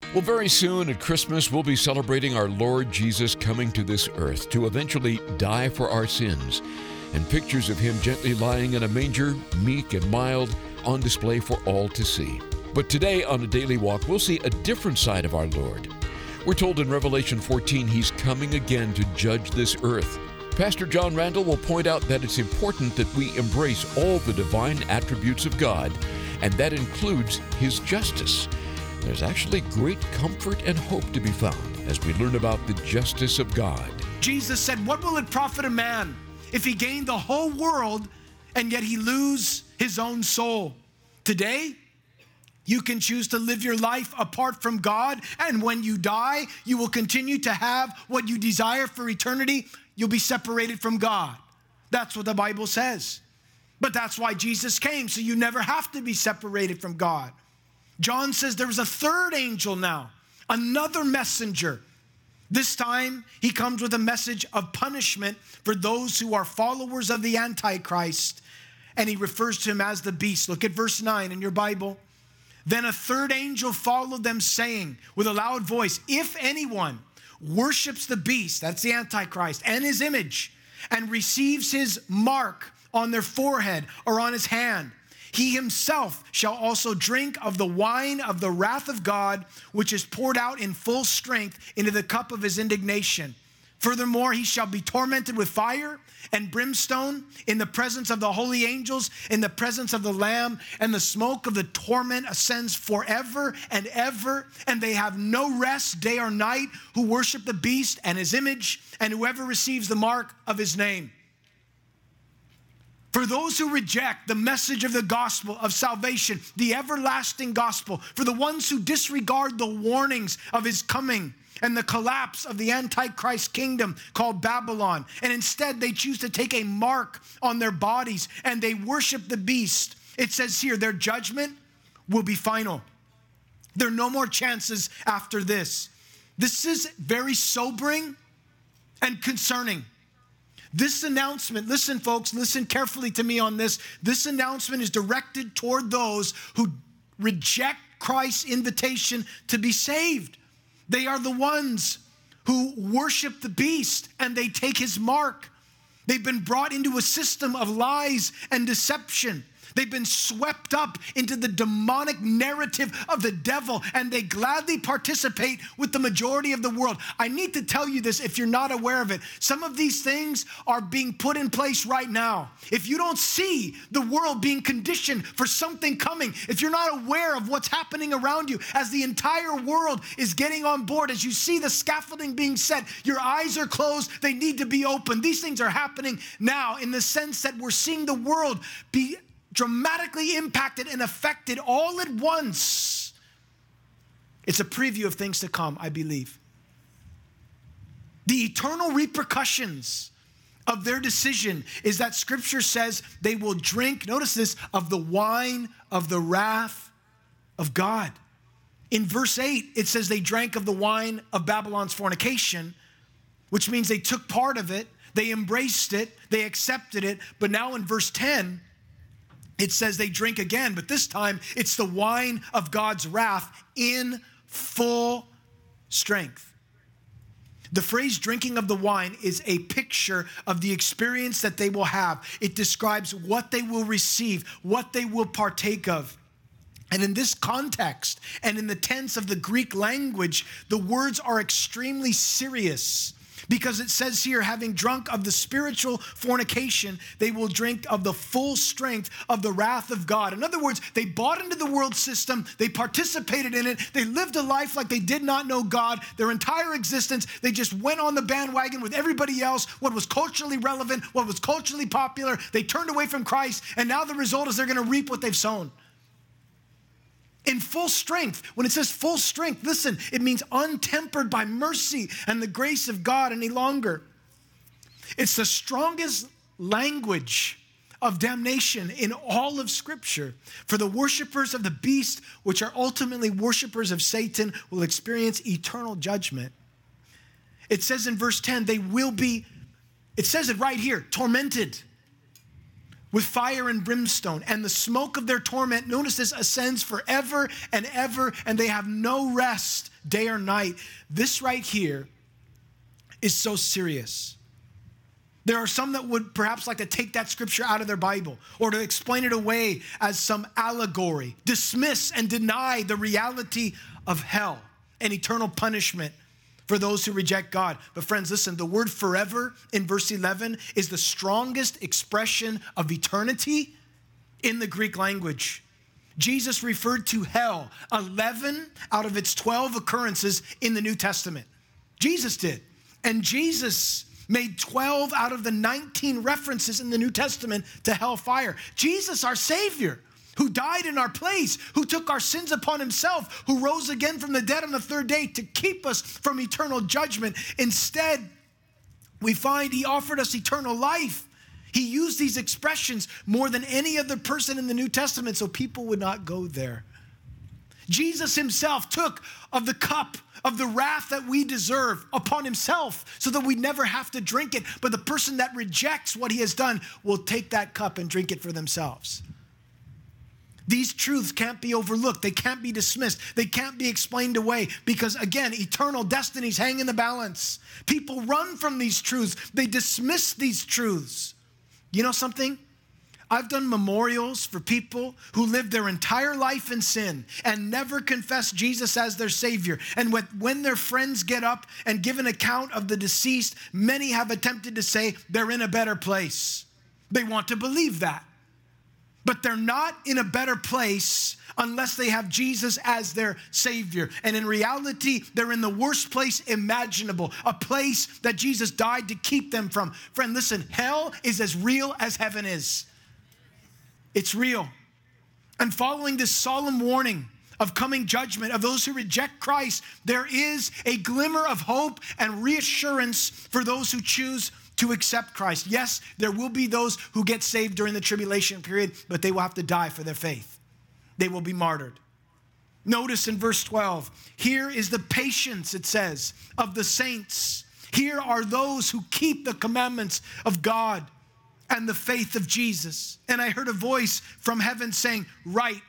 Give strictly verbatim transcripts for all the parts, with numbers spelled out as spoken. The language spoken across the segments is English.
Well, very soon at Christmas, we'll be celebrating our Lord Jesus coming to this earth to eventually die for our sins. And pictures of him gently lying in a manger, meek and mild, on display for all to see. But today on A Daily Walk, we'll see a different side of our Lord. We're told in Revelation fourteen he's coming again to judge this earth. Pastor John Randall will point out that it's important that we embrace all the divine attributes of God, and that includes his justice. There's actually great comfort and hope to be found as we learn about the justice of God. Jesus said, "What will it profit a man if he gained the whole world and yet he lose his own soul?" Today, you can choose to live your life apart from God, and when you die, you will continue to have what you desire for eternity. You'll be separated from God. That's what the Bible says. But that's why Jesus came, so you never have to be separated from God. John says there was a third angel now, another messenger. This time, he comes with a message of punishment for those who are followers of the Antichrist, and he refers to him as the beast. Look at verse nine in your Bible. Then a third angel followed them, saying with a loud voice, "If anyone worships the beast," that's the Antichrist, "and his image, and receives his mark on their forehead or on his hand, he himself shall also drink of the wine of the wrath of God, which is poured out in full strength into the cup of his indignation. Furthermore, he shall be tormented with fire and brimstone in the presence of the holy angels, in the presence of the Lamb, and the smoke of the torment ascends forever and ever. And they have no rest day or night who worship the beast and his image, and whoever receives the mark of his name." For those who reject the message of the gospel of salvation, the everlasting gospel, for the ones who disregard the warnings of his coming and the collapse of the Antichrist kingdom called Babylon, and instead they choose to take a mark on their bodies and they worship the beast, it says here their judgment will be final. There are no more chances after this. This is very sobering and concerning. This announcement, listen folks, listen carefully to me on this. This announcement is directed toward those who reject Christ's invitation to be saved. They are the ones who worship the beast and they take his mark. They've been brought into a system of lies and deception. They've been swept up into the demonic narrative of the devil, and they gladly participate with the majority of the world. I need to tell you this if you're not aware of it. Some of these things are being put in place right now. If you don't see the world being conditioned for something coming, if you're not aware of what's happening around you as the entire world is getting on board, as you see the scaffolding being set, your eyes are closed, they need to be open. These things are happening now in the sense that we're seeing the world be dramatically impacted and affected all at once. It's a preview of things to come, I believe. The eternal repercussions of their decision is that Scripture says they will drink, notice this, of the wine of the wrath of God. In verse eight, it says they drank of the wine of Babylon's fornication, which means they took part of it, they embraced it, they accepted it. But now in verse ten, it says they drink again, but this time it's the wine of God's wrath in full strength. The phrase drinking of the wine is a picture of the experience that they will have. It describes what they will receive, what they will partake of. And in this context, and in the tense of the Greek language, the words are extremely serious. Because it says here, having drunk of the spiritual fornication, they will drink of the full strength of the wrath of God. In other words, they bought into the world system, they participated in it, they lived a life like they did not know God, their entire existence. They just went on the bandwagon with everybody else, what was culturally relevant, what was culturally popular. They turned away from Christ, and now the result is they're going to reap what they've sown. In full strength. When it says full strength, listen, it means untempered by mercy and the grace of God any longer. It's the strongest language of damnation in all of Scripture. For the worshipers of the beast, which are ultimately worshipers of Satan, will experience eternal judgment. It says in verse ten, they will be, it says it right here, tormented with fire and brimstone, and the smoke of their torment, notice this, ascends forever and ever, and they have no rest day or night. This right here is so serious. There are some that would perhaps like to take that scripture out of their Bible or to explain it away as some allegory, dismiss and deny the reality of hell and eternal punishment for those who reject God. But friends, listen, the word forever in verse eleven is the strongest expression of eternity in the Greek language. Jesus referred to hell eleven out of its twelve occurrences in the New Testament. Jesus did. And Jesus made twelve out of the nineteen references in the New Testament to hellfire. Jesus, our Savior, who died in our place, who took our sins upon himself, who rose again from the dead on the third day to keep us from eternal judgment. Instead, we find he offered us eternal life. He used these expressions more than any other person in the New Testament so people would not go there. Jesus himself took of the cup of the wrath that we deserve upon himself so that we never have to drink it. But the person that rejects what he has done will take that cup and drink it for themselves. These truths can't be overlooked. They can't be dismissed. They can't be explained away because, again, eternal destinies hang in the balance. People run from these truths. They dismiss these truths. You know something? I've done memorials for people who lived their entire life in sin and never confessed Jesus as their Savior. And when their friends get up and give an account of the deceased, many have attempted to say they're in a better place. They want to believe that. But they're not in a better place unless they have Jesus as their Savior. And in reality, they're in the worst place imaginable, a place that Jesus died to keep them from. Friend, listen, hell is as real as heaven is. It's real. And following this solemn warning of coming judgment of those who reject Christ, there is a glimmer of hope and reassurance for those who choose to accept Christ. Yes, there will be those who get saved during the tribulation period, but they will have to die for their faith. They will be martyred. Notice in verse twelve, here is the patience, it says, of the saints. Here are those who keep the commandments of God and the faith of Jesus. And I heard a voice from heaven saying, "Write,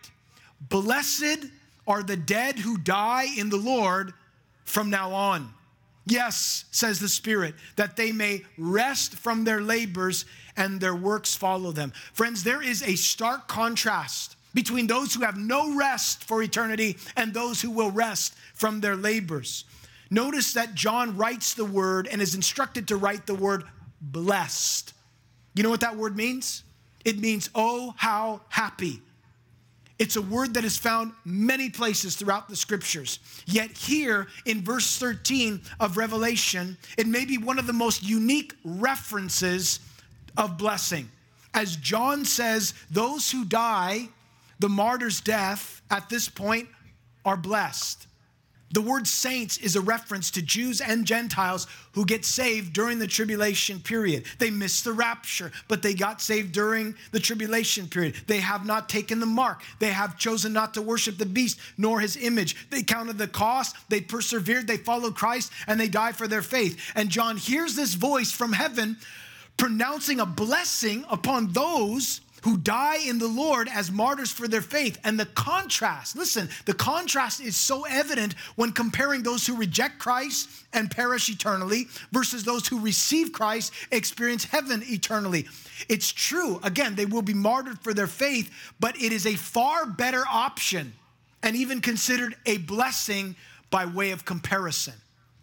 blessed are the dead who die in the Lord from now on. Yes," says the Spirit, "that they may rest from their labors and their works follow them." Friends, there is a stark contrast between those who have no rest for eternity and those who will rest from their labors. Notice that John writes the word and is instructed to write the word blessed. You know what that word means? It means, oh, how happy. It's a word that is found many places throughout the scriptures. Yet here in verse thirteen of Revelation, it may be one of the most unique references of blessing. As John says, those who die the martyr's death at this point are blessed. The word saints is a reference to Jews and Gentiles who get saved during the tribulation period. They missed the rapture, but they got saved during the tribulation period. They have not taken the mark. They have chosen not to worship the beast nor his image. They counted the cost. They persevered. They followed Christ, and they died for their faith. And John hears this voice from heaven pronouncing a blessing upon those who die in the Lord as martyrs for their faith. And the contrast, listen, the contrast is so evident when comparing those who reject Christ and perish eternally versus those who receive Christ, experience heaven eternally. It's true, again, they will be martyred for their faith, but it is a far better option and even considered a blessing by way of comparison.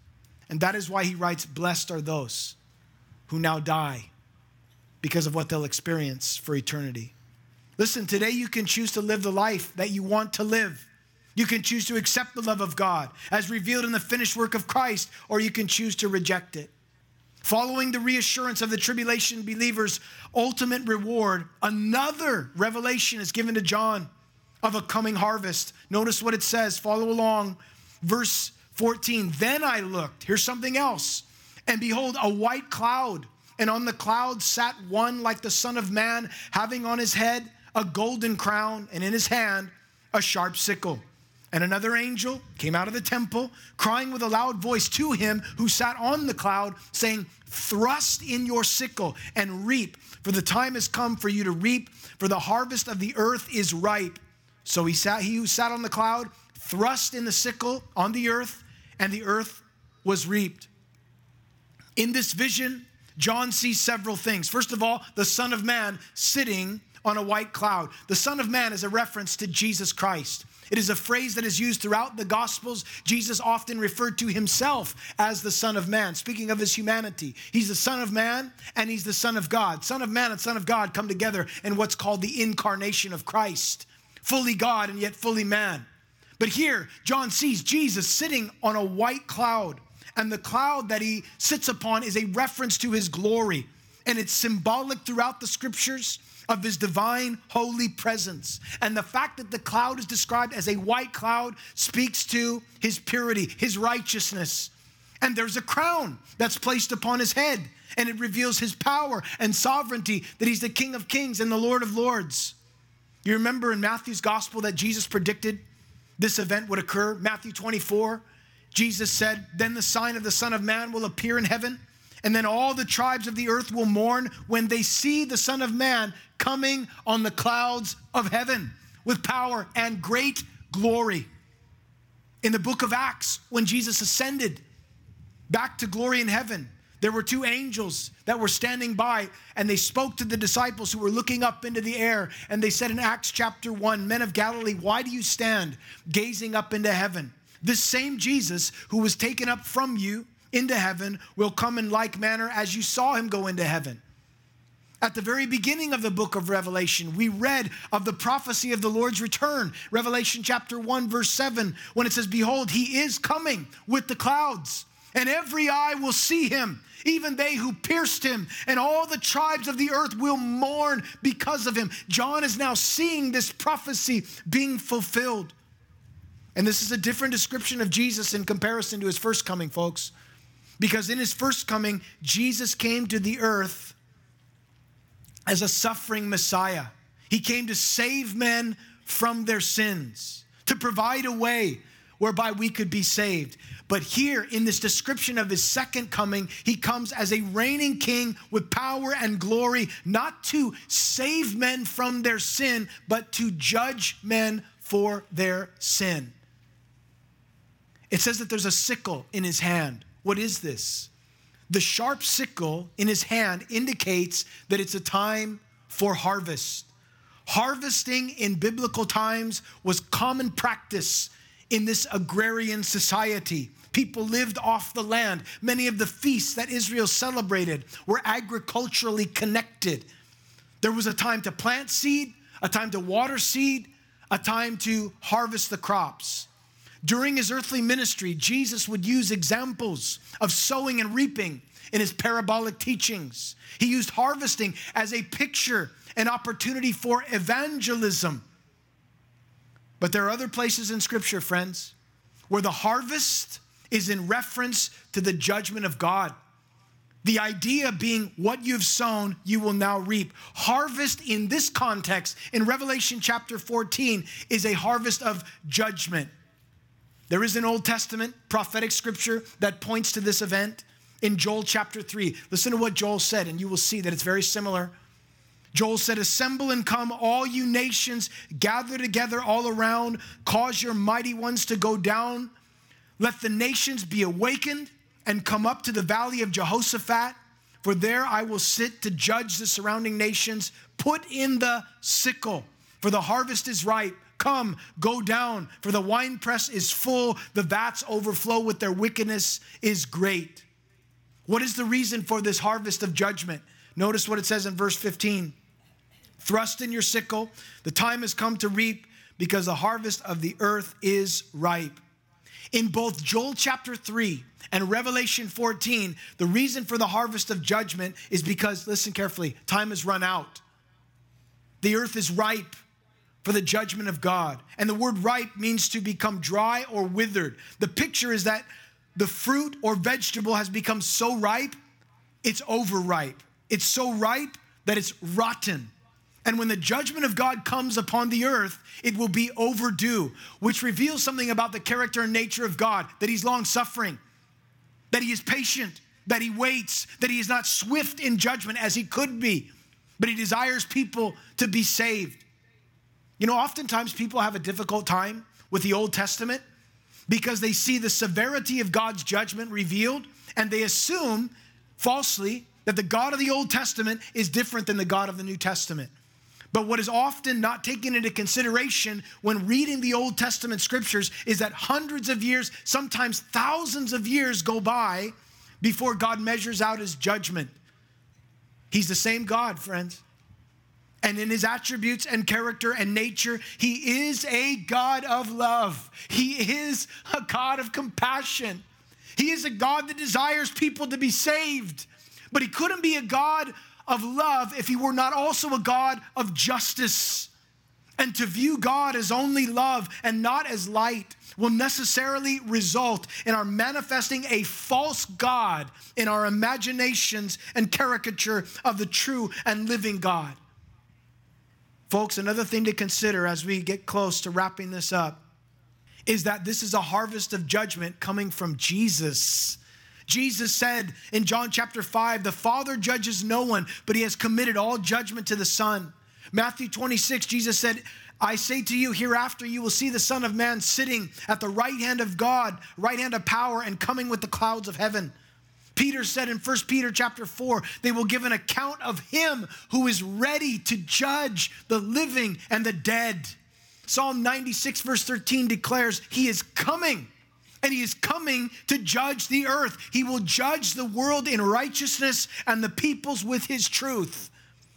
And that is why he writes, "Blessed are those who now die," because of what they'll experience for eternity. Listen, today you can choose to live the life that you want to live. You can choose to accept the love of God as revealed in the finished work of Christ, or you can choose to reject it. Following the reassurance of the tribulation believers' ultimate reward, another revelation is given to John of a coming harvest. Notice what it says. Follow along. Verse fourteen, "Then I looked," here's something else, "and behold, a white cloud. And on the cloud sat one like the Son of Man, having on his head a golden crown, and in his hand a sharp sickle. And another angel came out of the temple, crying with a loud voice to him who sat on the cloud, saying, thrust in your sickle and reap, for the time has come for you to reap, for the harvest of the earth is ripe. So he sat, he who sat on the cloud thrust in the sickle on the earth, and the earth was reaped. In this vision, John sees several things. First of all, the Son of Man sitting on a white cloud. The Son of Man is a reference to Jesus Christ. It is a phrase that is used throughout the Gospels. Jesus often referred to himself as the Son of Man, speaking of his humanity. He's the Son of Man and he's the Son of God. Son of Man and Son of God come together in what's called the incarnation of Christ. Fully God and yet fully man. But here, John sees Jesus sitting on a white cloud. And the cloud that he sits upon is a reference to his glory. And it's symbolic throughout the scriptures of his divine holy presence. And the fact that the cloud is described as a white cloud speaks to his purity, his righteousness. And there's a crown that's placed upon his head, and it reveals his power and sovereignty, that he's the King of Kings and the Lord of Lords. You remember in Matthew's gospel that Jesus predicted this event would occur? Matthew twenty-four, Jesus said, then the sign of the Son of Man will appear in heaven, and then all the tribes of the earth will mourn when they see the Son of Man coming on the clouds of heaven with power and great glory. In the book of Acts, when Jesus ascended back to glory in heaven, there were two angels that were standing by, and they spoke to the disciples who were looking up into the air. And they said in Acts chapter one, men of Galilee, why do you stand gazing up into heaven? This same Jesus who was taken up from you into heaven will come in like manner as you saw him go into heaven. At the very beginning of the book of Revelation, we read of the prophecy of the Lord's return. Revelation chapter one, verse seven, when it says, behold, he is coming with the clouds, and every eye will see him, even they who pierced him, and all the tribes of the earth will mourn because of him. John is now seeing this prophecy being fulfilled. And this is a different description of Jesus in comparison to his first coming, folks. Because in his first coming, Jesus came to the earth as a suffering Messiah. He came to save men from their sins, to provide a way whereby we could be saved. But here in this description of his second coming, he comes as a reigning king with power and glory, not to save men from their sin, but to judge men for their sin. It says that there's a sickle in his hand. What is this? The sharp sickle in his hand indicates that it's a time for harvest. Harvesting in biblical times was common practice in this agrarian society. People lived off the land. Many of the feasts that Israel celebrated were agriculturally connected. There was a time to plant seed, a time to water seed, a time to harvest the crops. During his earthly ministry, Jesus would use examples of sowing and reaping in his parabolic teachings. He used harvesting as a picture, an opportunity for evangelism. But there are other places in Scripture, friends, where the harvest is in reference to the judgment of God. The idea being what you've sown, you will now reap. Harvest in this context, in Revelation chapter fourteen, is a harvest of judgment. There is an Old Testament prophetic scripture that points to this event in Joel chapter three. Listen to what Joel said, and you will see that it's very similar. Joel said, assemble and come, all you nations, gather together all around, cause your mighty ones to go down. Let the nations be awakened and come up to the valley of Jehoshaphat, for there I will sit to judge the surrounding nations. Put in the sickle, for the harvest is ripe. Come, go down, for the winepress is full, the vats overflow with their wickedness is great. What is the reason for this harvest of judgment? Notice what it says in verse fifteen. Thrust in your sickle, the time has come to reap, because the harvest of the earth is ripe. In both Joel chapter three and Revelation fourteen, the reason for the harvest of judgment is because, listen carefully, time has run out. The earth is ripe for the judgment of God. And the word ripe means to become dry or withered. The picture is that the fruit or vegetable has become so ripe, it's overripe. It's so ripe that it's rotten. And when the judgment of God comes upon the earth, it will be overdue, which reveals something about the character and nature of God, that he's long-suffering, that he is patient, that he waits, that he is not swift in judgment as he could be, but he desires people to be saved. You know, oftentimes people have a difficult time with the Old Testament because they see the severity of God's judgment revealed, and they assume falsely that the God of the Old Testament is different than the God of the New Testament. But what is often not taken into consideration when reading the Old Testament scriptures is that hundreds of years, sometimes thousands of years go by before God measures out his judgment. He's the same God, friends. And in his attributes and character and nature, he is a God of love. He is a God of compassion. He is a God that desires people to be saved. But he couldn't be a God of love if he were not also a God of justice. And to view God as only love and not as light will necessarily result in our manifesting a false God in our imaginations and caricature of the true and living God. Folks, another thing to consider as we get close to wrapping this up is that this is a harvest of judgment coming from Jesus. Jesus said in John chapter five, the Father judges no one, but he has committed all judgment to the Son. Matthew twenty-six, Jesus said, I say to you, hereafter you will see the Son of Man sitting at the right hand of God, right hand of power, and coming with the clouds of heaven. Peter said in First Peter chapter four, they will give an account of him who is ready to judge the living and the dead. Psalm ninety-six verse thirteen declares he is coming. And he is coming to judge the earth. He will judge the world in righteousness and the peoples with his truth.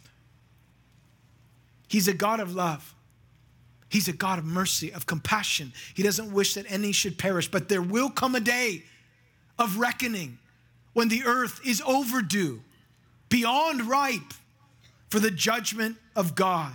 He's a God of love. He's a God of mercy, of compassion. He doesn't wish that any should perish. But there will come a day of reckoning when the earth is overdue, beyond ripe for the judgment of God.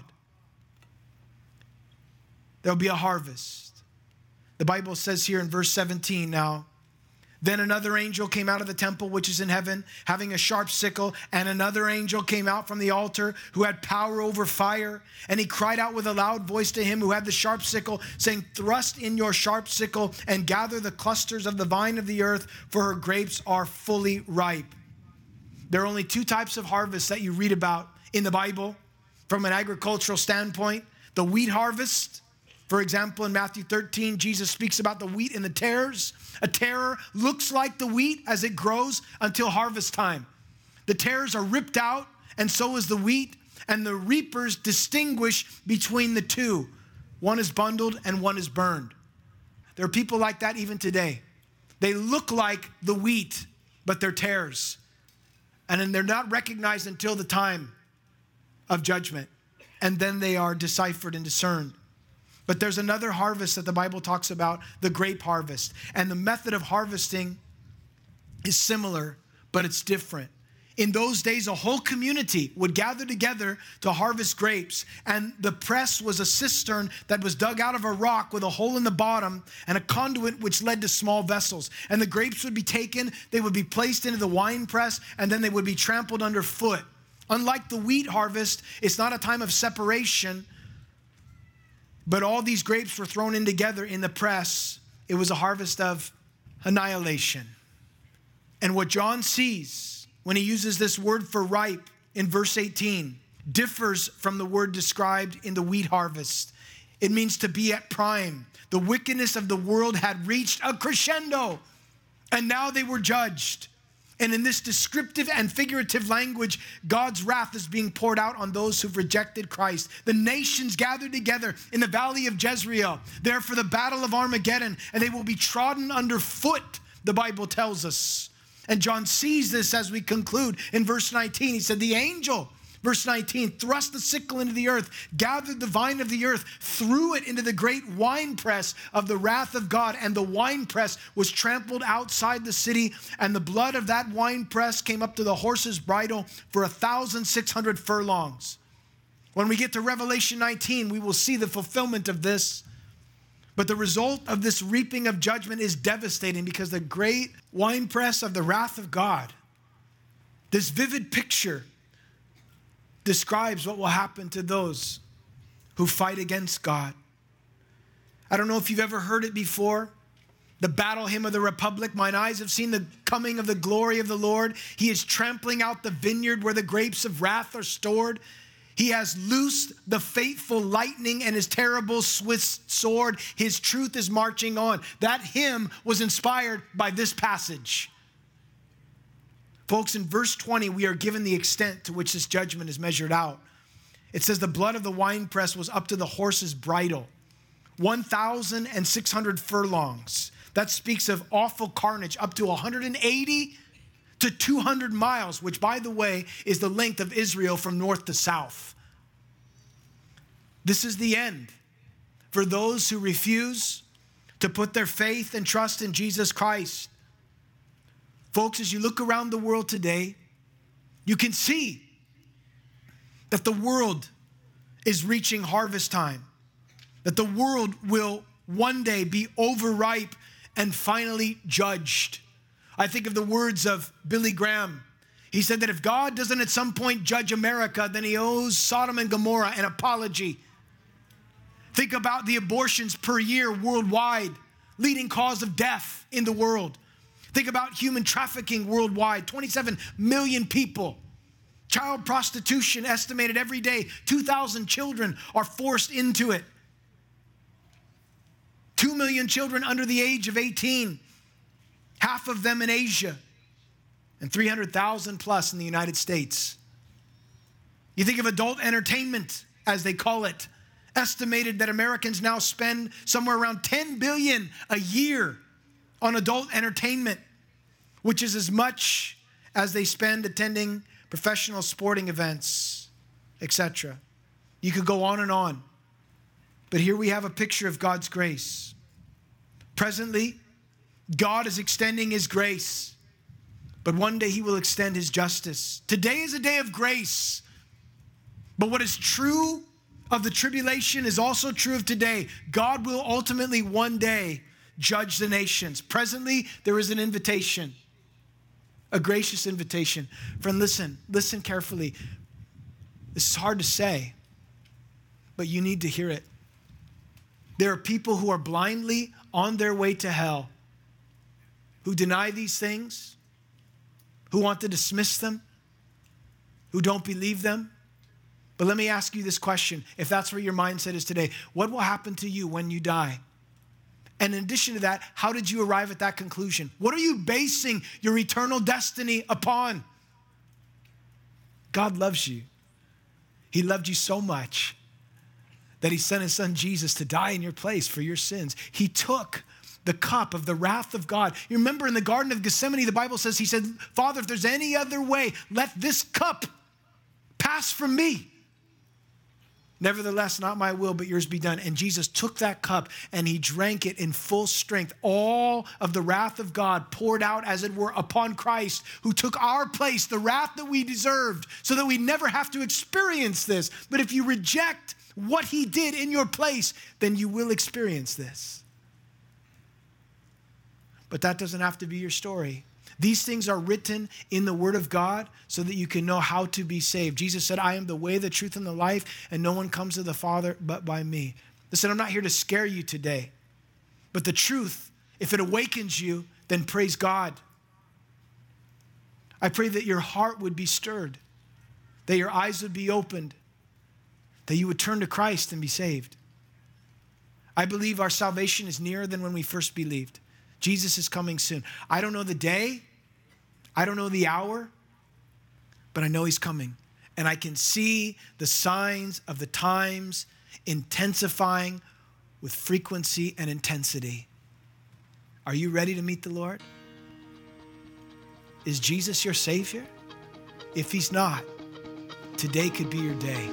There'll be a harvest. The Bible says here in verse seventeen now, then another angel came out of the temple which is in heaven, having a sharp sickle, and another angel came out from the altar who had power over fire. And he cried out with a loud voice to him who had the sharp sickle, saying, thrust in your sharp sickle and gather the clusters of the vine of the earth, for her grapes are fully ripe. There are only two types of harvests that you read about in the Bible from an agricultural standpoint. The wheat harvest. For example, in Matthew thirteen, Jesus speaks about the wheat and the tares. A tare looks like the wheat as it grows until harvest time. The tares are ripped out, and so is the wheat, and the reapers distinguish between the two. One is bundled and one is burned. There are people like that even today. They look like the wheat, but they're tares. And then they're not recognized until the time of judgment. And then they are deciphered and discerned. But there's another harvest that the Bible talks about, the grape harvest. And the method of harvesting is similar, but it's different. In those days, a whole community would gather together to harvest grapes. And the press was a cistern that was dug out of a rock with a hole in the bottom and a conduit which led to small vessels. And the grapes would be taken, they would be placed into the wine press, and then they would be trampled underfoot. Unlike the wheat harvest, it's not a time of separation, but all these grapes were thrown in together in the press. It was a harvest of annihilation. And what John sees when he uses this word for ripe in verse eighteen differs from the word described in the wheat harvest. It means to be at prime. The wickedness of the world had reached a crescendo, and now they were judged. And in this descriptive and figurative language, God's wrath is being poured out on those who've rejected Christ. The nations gathered together in the valley of Jezreel, there for the battle of Armageddon, and they will be trodden underfoot, the Bible tells us. And John sees this as we conclude in verse nineteen. He said, the angel, verse nineteen, thrust the sickle into the earth, gathered the vine of the earth, threw it into the great winepress of the wrath of God, and the winepress was trampled outside the city, and the blood of that winepress came up to the horse's bridle for one thousand six hundred furlongs. When we get to Revelation nineteen, we will see the fulfillment of this. But the result of this reaping of judgment is devastating, because the great winepress of the wrath of God, this vivid picture describes what will happen to those who fight against God. I don't know if you've ever heard it before. The battle hymn of the Republic. Mine eyes have seen the coming of the glory of the Lord. He is trampling out the vineyard where the grapes of wrath are stored. He has loosed the fateful lightning and his terrible swift sword. His truth is marching on. That hymn was inspired by this passage. Folks, in verse twenty, we are given the extent to which this judgment is measured out. It says the blood of the winepress was up to the horse's bridle, one thousand six hundred furlongs. That speaks of awful carnage, up to one hundred eighty to two hundred miles, which, by the way, is the length of Israel from north to south. This is the end for those who refuse to put their faith and trust in Jesus Christ. Folks, as you look around the world today, you can see that the world is reaching harvest time, that the world will one day be overripe and finally judged. I think of the words of Billy Graham. He said that if God doesn't at some point judge America, then he owes Sodom and Gomorrah an apology. Think about the abortions per year worldwide, leading cause of death in the world. Think about human trafficking worldwide, twenty-seven million people. Child prostitution estimated every day, two thousand children are forced into it. Two million children under the age of eighteen, half of them in Asia, and three hundred thousand plus in the United States. You think of adult entertainment, as they call it, estimated that Americans now spend somewhere around ten billion dollars a year on adult entertainment, which is as much as they spend attending professional sporting events, et cetera. You could go on and on. But here we have a picture of God's grace. Presently, God is extending his grace, but one day he will extend his justice. Today is a day of grace, but what is true of the tribulation is also true of today. God will ultimately one day judge the nations. Presently, there is an invitation, a gracious invitation. Friend, listen, listen carefully. This is hard to say, but you need to hear it. There are people who are blindly on their way to hell, who deny these things, who want to dismiss them, who don't believe them. But let me ask you this question. If that's where your mindset is today, what will happen to you when you die? And in addition to that, how did you arrive at that conclusion? What are you basing your eternal destiny upon? God loves you. He loved you so much that he sent his son Jesus to die in your place for your sins. He took the cup of the wrath of God. You remember in the Garden of Gethsemane, the Bible says, he said, Father, if there's any other way, let this cup pass from me. Nevertheless, not my will, but yours be done. And Jesus took that cup and he drank it in full strength. All of the wrath of God poured out, as it were, upon Christ, who took our place, the wrath that we deserved, so that we never have to experience this. But if you reject what he did in your place, then you will experience this. But that doesn't have to be your story. These things are written in the Word of God so that you can know how to be saved. Jesus said, I am the way, the truth, and the life, and no one comes to the Father but by me. Listen, I'm not here to scare you today, but the truth, if it awakens you, then praise God. I pray that your heart would be stirred, that your eyes would be opened, that you would turn to Christ and be saved. I believe our salvation is nearer than when we first believed. Jesus is coming soon. I don't know the day. I don't know the hour, but I know he's coming. And I can see the signs of the times intensifying with frequency and intensity. Are you ready to meet the Lord? Is Jesus your Savior? If he's not, today could be your day.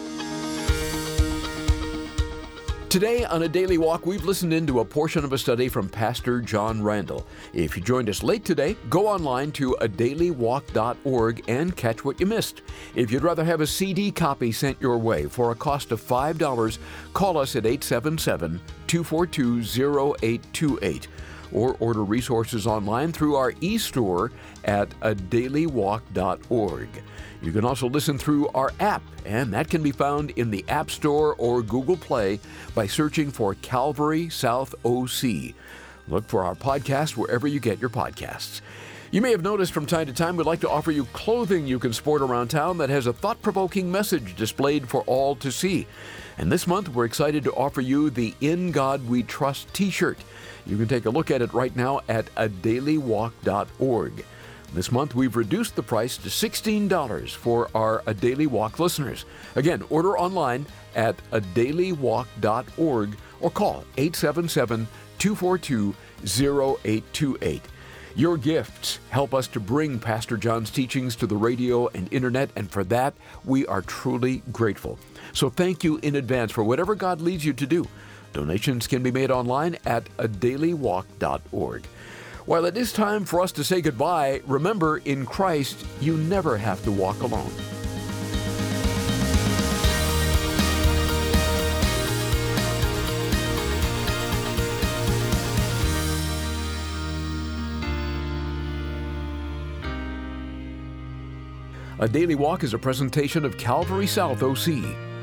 Today on A Daily Walk, we've listened into a portion of a study from Pastor John Randall. If you joined us late today, go online to a daily walk dot org and catch what you missed. If you'd rather have a C D copy sent your way for a cost of five dollars, call us at eight seven seven, two four two, zero eight two eight. or order resources online through our e-store at a daily walk dot org. You can also listen through our app, and that can be found in the App Store or Google Play by searching for Calvary South O C. Look for our podcast wherever you get your podcasts. You may have noticed from time to time we'd like to offer you clothing you can sport around town that has a thought-provoking message displayed for all to see. And this month we're excited to offer you the In God We Trust t-shirt. You can take a look at it right now at a daily walk dot org. This month we've reduced the price to sixteen dollars for our A Daily Walk listeners. Again, order online at a daily walk dot org or call eight seven seven, two four two, zero eight two eight. Your gifts help us to bring Pastor John's teachings to the radio and internet, and for that, we are truly grateful. So thank you in advance for whatever God leads you to do. Donations can be made online at a daily walk dot org. While it is time for us to say goodbye, remember, in Christ, you never have to walk alone. A Daily Walk is a presentation of Calvary South O C.